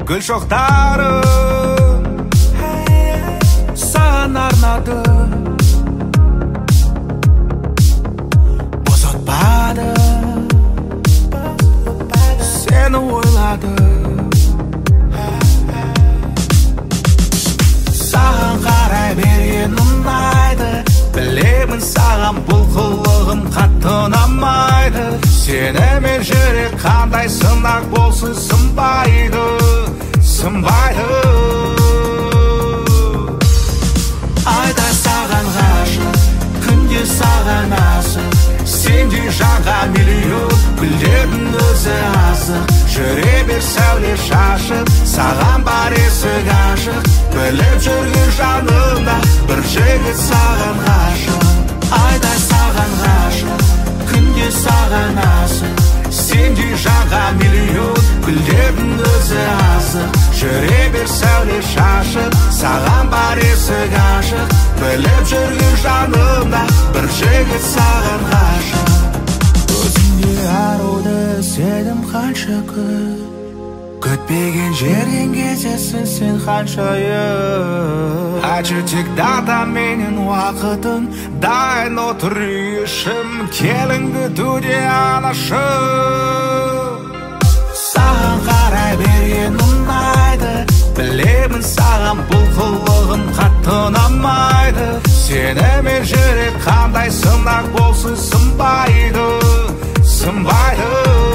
гүл шоқтары саған арнады, босатпады, сені ойлады. Саған қарай берген ұнайды, білемін саған бұл қылығым қатты ұнамайды. Сенімен жүрек қандай сынақ болсын сынбайды, сынбайды. Айда саған ғашық, күнде саған асық, сендей жанға миллион гүлдердің өзі азық. Жүре бер сәуле шашып, саған бар есік ашық. Біліп жүрген жанымда бір жігіт саған ғашық. Айдай саған ғашық, күнде саған асық, сендей жанға миллион гүлдердің өзі азық. Жүре бер сәуле шашып, саған бар есік ашық. Біліп жүрген жанымда бір жігіт саған ғашық. Өзіңде аруды іздедім қанша күн, күтпеген жерден кездессің сен ханшайым. Айтшы тек дата менен уақытын, дайын отыр үй ішім, келін күтуде анашым. Саған қарай берген ұнайды, білемін саған бұл қылығым қатты ұнамайды. Сенімен жүрек қандай сынақ болсын сынбайды, сынбайды.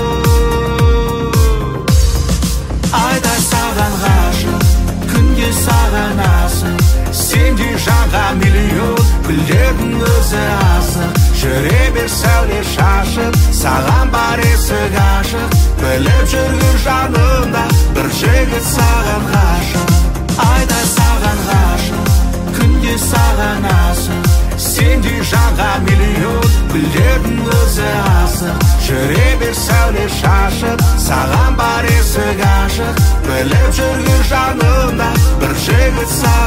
Айдай саған ғашық, күнде саған асық, сендей жанға миллион гүлдердің өзі азық. Жүре бер сәуле шашып, саған бар есік ашық. Біліп жүрген жанымда бір жігіт саған ғашық. Айдай саған ғашық, күнде саған асық, сендей жанға миллион гүлдердің өзі азық. Жүре бер сәуле шашып, саған бар есік ашық. Біліп жүрген жанымда бір жігіт саған